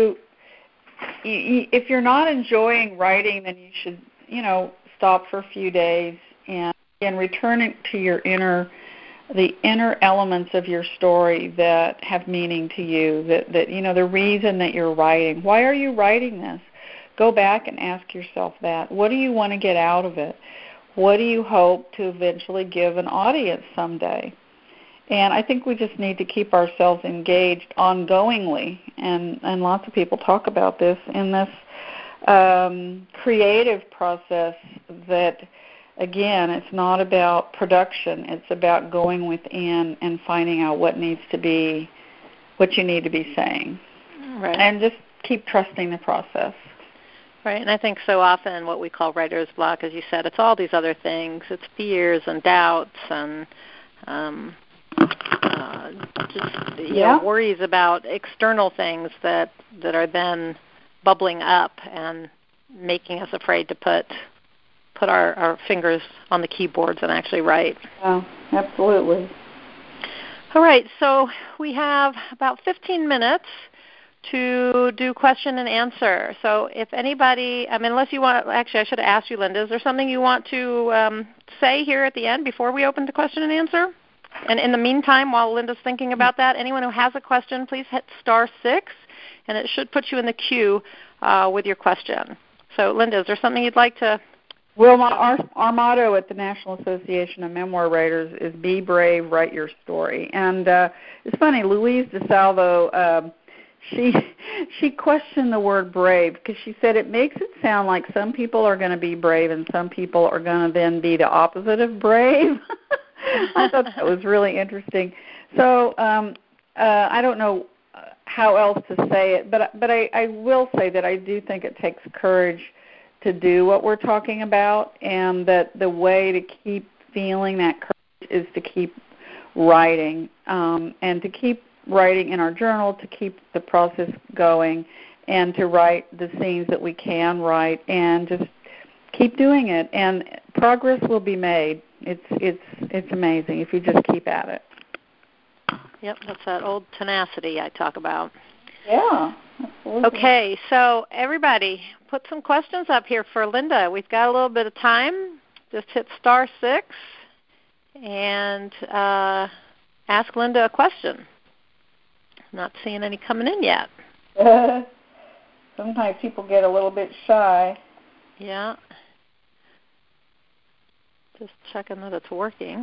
if you're not enjoying writing, then you should, stop for a few days and return it to your inner the inner elements of your story that have meaning to you, that the reason that you're writing. Why are you writing this? Go back and ask yourself that. What do you want to get out of it? What do you hope to eventually give an audience someday? And I think we just need to keep ourselves engaged ongoingly, and lots of people talk about this in this creative process that, again, it's not about production. It's about going within and finding out what you need to be saying. Right. And just keep trusting the process. Right, and I think so often what we call writer's block, as you said, it's all these other things. It's fears and doubts and worries about external things that are then bubbling up and making us afraid to put our fingers on the keyboards and actually write. Oh, absolutely. All right, so we have about 15 minutes to do question and answer. So if anybody, unless you want, actually I should have asked you, Linda, is there something you want to say here at the end before we open to question and answer? And in the meantime, while Linda's thinking about that, anyone who has a question, please hit *6, and it should put you in the queue with your question. So Linda, is there something you'd like to? Well, our motto at the National Association of Memoir Writers is "Be brave, write your story." And it's funny, Louise DeSalvo, she questioned the word brave because she said it makes it sound like some people are going to be brave and some people are going to then be the opposite of brave. I thought that was really interesting. So I don't know how else to say it, but I will say that I do think it takes courage to do what we're talking about, and that the way to keep feeling that courage is to keep writing, and to keep writing in our journal, to keep the process going, and to write the scenes that we can write, and just keep doing it, and progress will be made. It's amazing if you just keep at it. Yep, that's that old tenacity I talk about. Yeah, absolutely. Okay, so everybody, put some questions up here for Linda. We've got a little bit of time. Just hit *6 and ask Linda a question. Not seeing any coming in yet. Sometimes people get a little bit shy. Yeah. Just checking that it's working.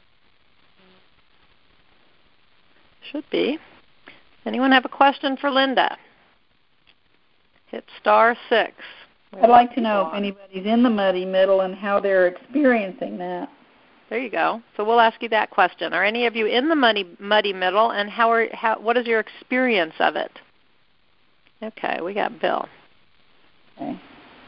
Should be. Anyone have a question for Linda? Hit *6. I'd like to know if anybody's in the muddy middle and how they're experiencing that. There you go. So we'll ask you that question. Are any of you in the muddy middle, and what is your experience of it? Okay, we got Bill. Okay.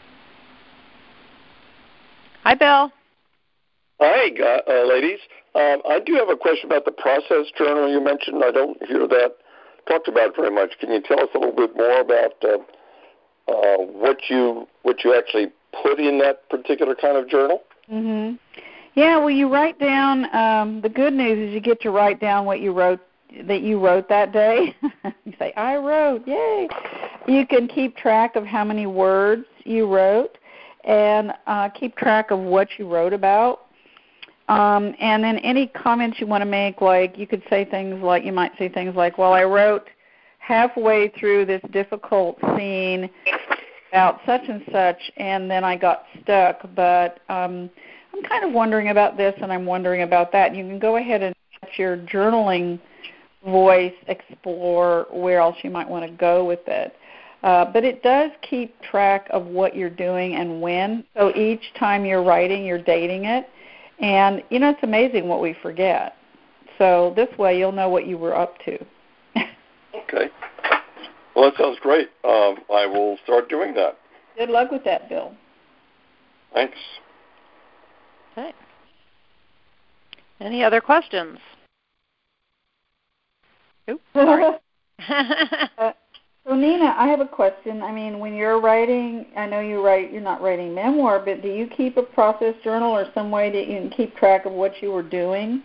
Hi, Bill. Hi, ladies. I do have a question about the process journal you mentioned. I don't hear that talked about very much. Can you tell us a little bit more about what you actually put in that particular kind of journal? Mm-hmm. Yeah, well, you write down. The good news is you get to write down what you wrote that day. You say, "I wrote, yay!" You can keep track of how many words you wrote, and keep track of what you wrote about. And then any comments you want to make, like you might say things like, "Well, I wrote halfway through this difficult scene about such and such, and then I got stuck, but I'm kind of wondering about this, and I'm wondering about that." You can go ahead and let your journaling voice explore where else you might want to go with it. But it does keep track of what you're doing and when. So each time you're writing, you're dating it. And, it's amazing what we forget. So this way you'll know what you were up to. Okay. Well, that sounds great. I will start doing that. Good luck with that, Bill. Thanks. Okay. Any other questions? Oops, sorry. So, Nina, I have a question. I mean, when you're writing, I know you're not writing memoir, but do you keep a process journal or some way that you can keep track of what you were doing?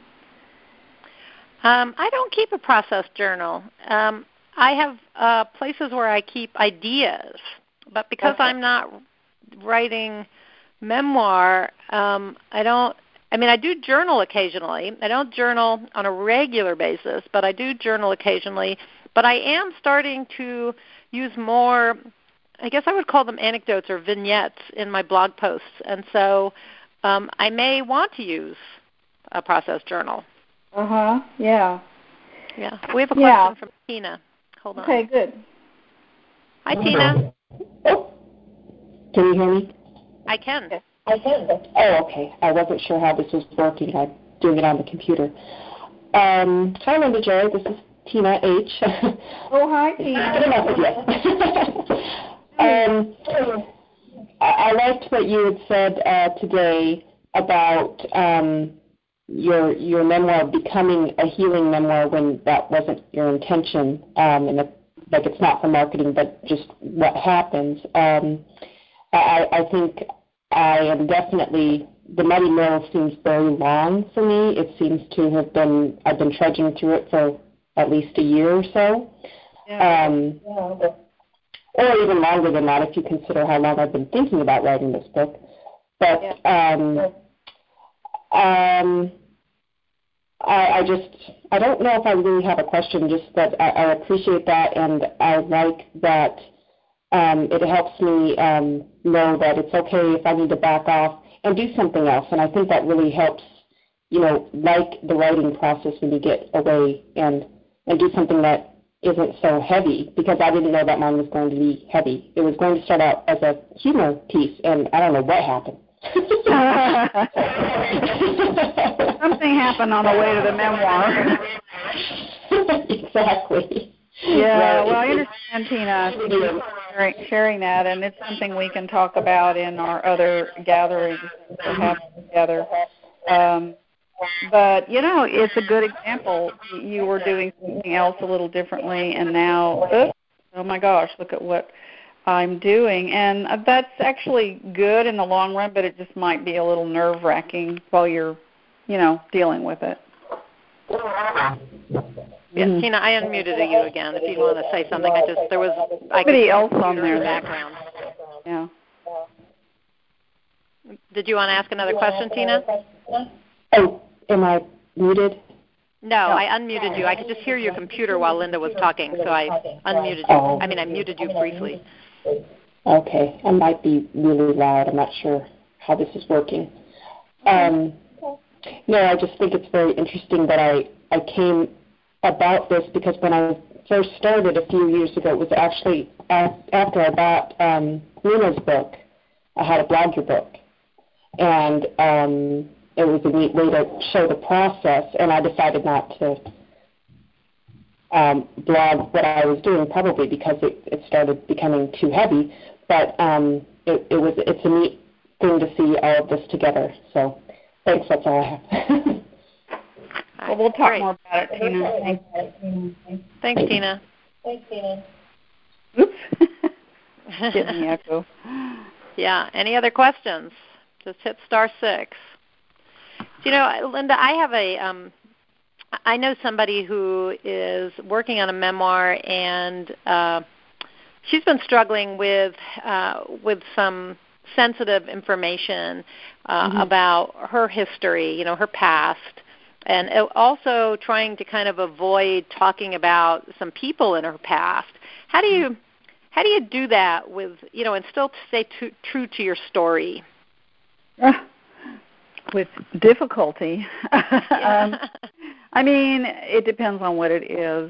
I don't keep a process journal. I have places where I keep ideas, but because I'm not writing memoir, I don't I do journal occasionally. I don't journal on a regular basis, but I do journal occasionally. But I am starting to use more, I guess I would call them anecdotes or vignettes in my blog posts. And so I may want to use a process journal. Yeah. Yeah. We have a question from Tina. Hold on. Okay, good. Hi, Tina. Oh, can you hear me? I can. Oh, okay. I wasn't sure how this was working. I'm doing it on the computer. Hi, Linda J. This is Tina H. Oh, hi, Tina. I liked what you had said today about your memoir becoming a healing memoir when that wasn't your intention, and like it's not for marketing, but just what happens. I think I am definitely, the Muddy Mill seems very long for me. It seems to have been, I've been trudging through it for at least a year or so. Or even longer than that if you consider how long I've been thinking about writing this book. But I don't know if I really have a question, just that I appreciate that, and I like that it helps me know that it's okay if I need to back off and do something else. And I think that really helps, like the writing process when you get away and do something that isn't so heavy, because I didn't know that mine was going to be heavy. It was going to start out as a humor piece, and I don't know what happened. Something happened on the way to the memoir. Exactly. Yeah, well, I understand, Tina. Thank you for sharing that, and it's something we can talk about in our other gatherings that we have together. But, it's a good example. You were doing something else a little differently, and now, oh my gosh, look at what I'm doing. And that's actually good in the long run, but it just might be a little nerve-wracking while you're, dealing with it. Yeah, Tina, I unmuted you again. If you want to say something, there was somebody else on there in the background. Yeah. Did you want to ask another question, Tina? Oh, am I muted? No, I unmuted you. I could just hear your computer while Linda was talking, so I unmuted you. I muted you briefly. Okay, I might be really loud. I'm not sure how this is working. No, I just think it's very interesting that I came about this because when I first started a few years ago, it was actually after I bought Nina's book. I had a blog your book, and it was a neat way to show the process, and I decided not to blog what I was doing, probably because it started becoming too heavy, but it's a neat thing to see all of this together. So thanks, that's all I have. Well, we'll talk more about it, Tina. Thanks, Tina. Oops. Getting the echo. Yeah. Any other questions? Just hit *6. Linda, I have I know somebody who is working on a memoir, and she's been struggling with some sensitive information about her history, her past, and also trying to kind of avoid talking about some people in her past. How do you do that with, and still stay true to your story? With difficulty. It depends on what it is,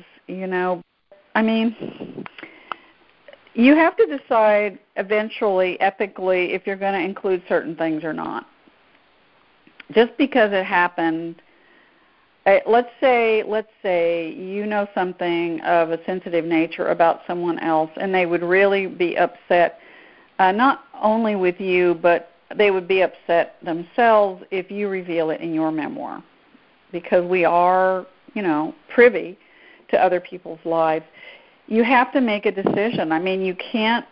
you have to decide eventually, ethically, if you're going to include certain things or not. Just because it happened, let's say something of a sensitive nature about someone else, and they would really be upset, not only with you, but they would be upset themselves if you reveal it in your memoir, because we are, privy to other people's lives. You have to make a decision. You can't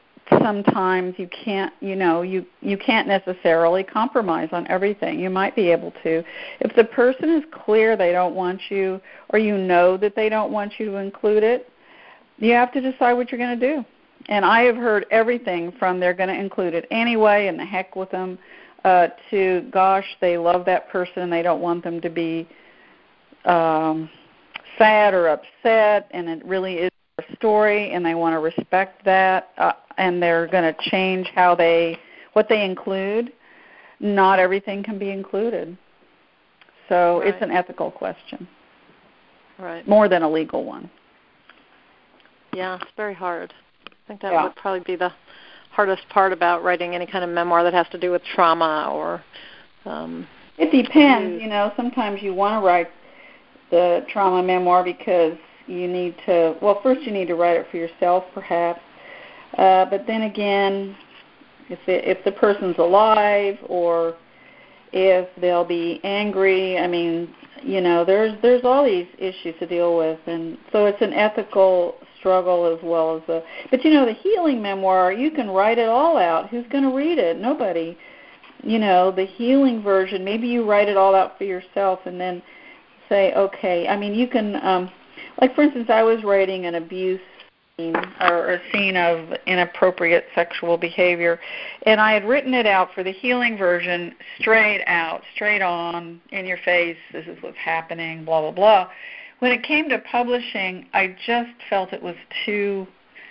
necessarily compromise on everything. You might be able to. If the person is clear they don't want you, or that they don't want you to include it, you have to decide what you're going to do. And I have heard everything from they're going to include it anyway and the heck with them, to, gosh, they love that person, they don't want them to be sad or upset, and it really is their story, and they want to respect that, and they're going to change what they include. Not everything can be included. So right. It's an ethical question, right? More than a legal one. Yeah, it's very hard. I think that would probably be the hardest part about writing any kind of memoir that has to do with trauma or it depends. Sometimes you want to write the trauma memoir because you need to, first you need to write it for yourself perhaps, but then again, if the person's alive or if they'll be angry, there's all these issues to deal with, and so it's an ethical struggle as well as but the healing memoir, you can write it all out. Who's going to read it? Nobody. The healing version, maybe you write it all out for yourself and then say, okay, you can, like for instance, I was writing an abuse scene or a scene of inappropriate sexual behavior, and I had written it out for the healing version straight out, straight on, in your face, this is what's happening, blah, blah, blah. When it came to publishing, I just felt it was too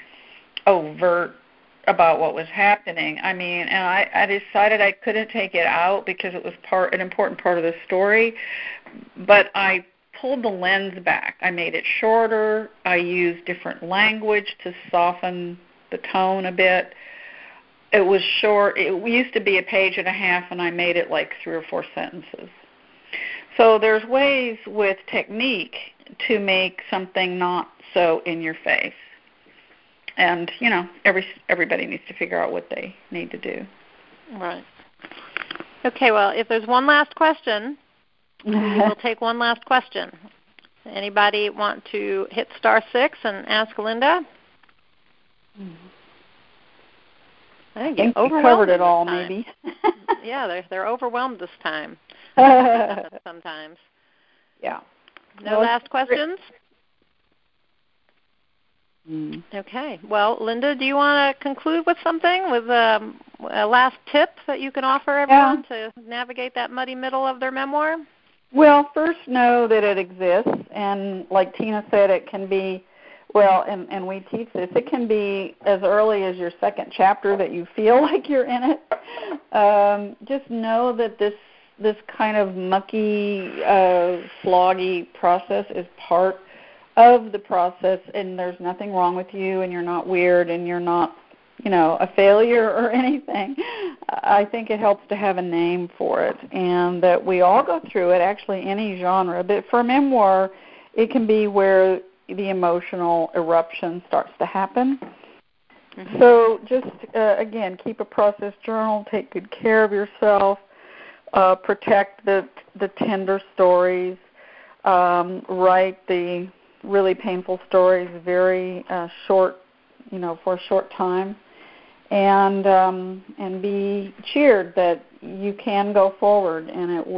overt about what was happening. And I decided I couldn't take it out because it was an important part of the story, but I pulled the lens back. I made it shorter. I used different language to soften the tone a bit. It was short. It used to be a page and a half, and I made it like 3 or 4 sentences. So there's ways with technique to make something not so in your face. And, everybody needs to figure out what they need to do. Right. Okay, well, if there's one last question, we'll take one last question. Anybody want to hit *6 and ask Linda? I think you covered it all, maybe. Yeah, they're overwhelmed this time. Sometimes. Yeah. No last questions? Okay. Well, Linda, do you want to conclude with something, with a last tip that you can offer everyone to navigate that muddy middle of their memoir? Well, first know that it exists, and like Tina said, it can be, and we teach this, it can be as early as your 2nd chapter that you feel like you're in it. Just know that this kind of mucky, sloggy process is part of the process, and there's nothing wrong with you, and you're not weird, and you're not, a failure or anything. I think it helps to have a name for it, and that we all go through it, actually any genre. But for a memoir, it can be where the emotional eruption starts to happen. Mm-hmm. So just, again, keep a process journal, take good care of yourself, protect the tender stories, write the really painful stories very short, for a short time, and be cheered that you can go forward, and it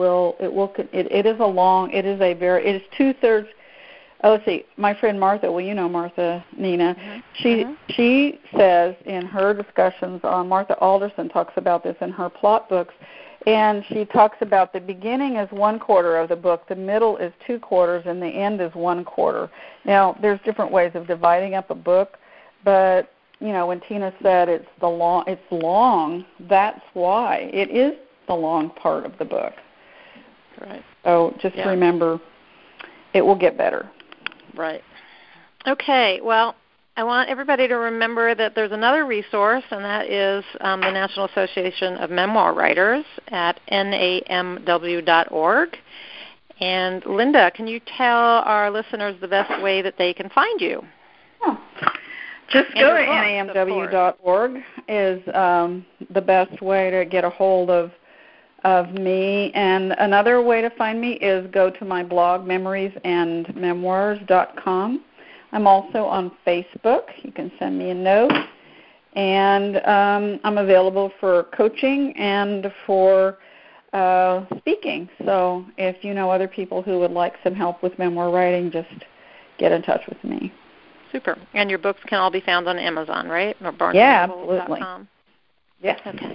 is 2/3. Let's see, my friend Martha, Martha Nina, mm-hmm. she says in her discussions on, Martha Alderson talks about this in her plot books, and she talks about the beginning is 1/4 of the book, the middle is 2/4, and the end is 1/4. Now, there's different ways of dividing up a book, but when Tina said it's long, that's why. It is the long part of the book. Right. So just remember, it will get better. Right. Okay, well, I want everybody to remember that there's another resource, and that is the National Association of Memoir Writers at namw.org. And Linda, can you tell our listeners the best way that they can find you? Oh. Just go to namw.org is the best way to get a hold of me. And another way to find me is go to my blog, memoriesandmemoirs.com. I'm also on Facebook. You can send me a note. And I'm available for coaching and for speaking. So if you know other people who would like some help with memoir writing, just get in touch with me. Super. And your books can all be found on Amazon, right? Or BarnesandNoble.com. Yeah, absolutely. Yeah. Okay.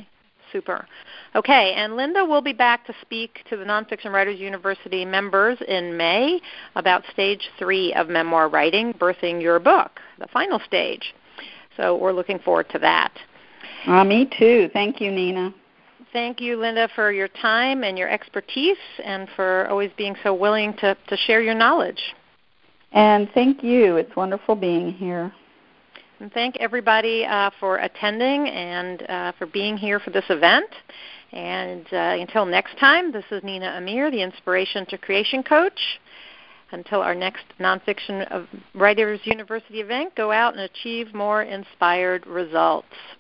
Super. Okay, and Linda will be back to speak to the Nonfiction Writers University members in May about stage 3 of memoir writing, birthing your book, the final stage. So we're looking forward to that. Me too. Thank you, Nina. Thank you, Linda, for your time and your expertise and for always being so willing to share your knowledge. And thank you. It's wonderful being here. And thank everybody for attending and for being here for this event. And until next time, this is Nina Amir, the Inspiration to Creation Coach. Until our next Nonfiction Writers University event, go out and achieve more inspired results.